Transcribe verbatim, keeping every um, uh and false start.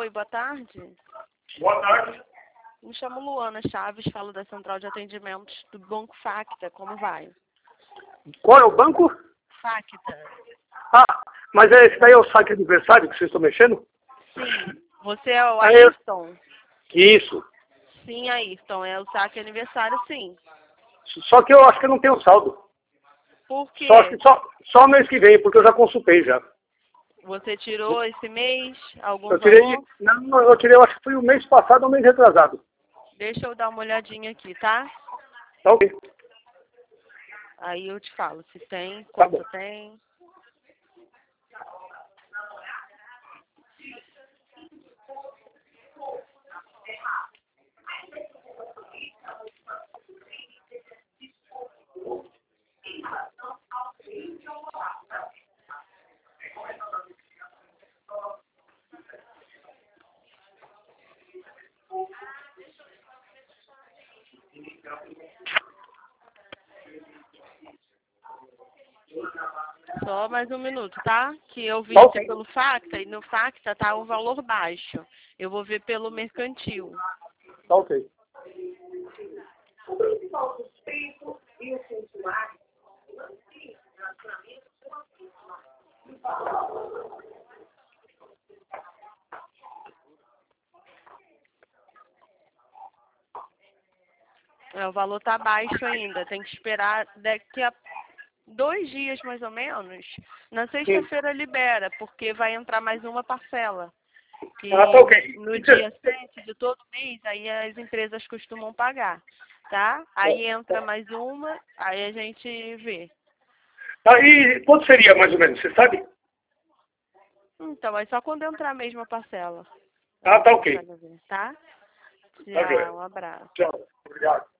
Oi, boa tarde. Boa tarde. Me chamo Luana Chaves, falo da Central de Atendimentos do Banco Facta. Como vai? Qual é o banco? Facta. Ah, mas é, esse daí é o site aniversário que vocês estão mexendo? Sim. Você é o Ah, eu- Ayrton? Isso. Sim, Ayrton. É o saque aniversário, sim. Só que eu acho que eu não tenho saldo. Por quê? Só, que- só, só mês que vem, porque eu já consultei já. Você tirou esse mês algum Eu tirei, valor? não, eu tirei, eu acho que foi o mês passado ou mês retrasado. Deixa eu dar uma olhadinha aqui, tá? Tá ok. Aí eu te falo se tem, Tá quanto bom. tem. Só mais um minuto, tá? Que eu vi Tá aqui ok. pelo Facta e no Facta tá um valor baixo. Eu vou ver pelo mercantil. Tá ok. É, o valor tá baixo ainda. Tem que esperar daqui a dois dias mais ou menos. Na Sim. sexta-feira libera, porque vai entrar mais uma parcela. Que Ah, tá ok. no dia sete de todo mês, aí as empresas costumam pagar, tá? Aí entra mais uma, aí a gente vê. Aí, quanto seria mais ou menos, você sabe? Então, é só quando entrar a mesma parcela. Ah, Aí tá você ok. vai ver, tá? Tá joia. Tchau, um abraço. Tchau. Obrigado.